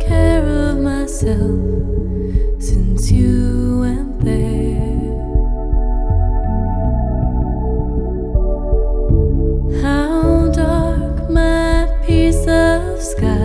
care of myself since you went there. How dark my piece of sky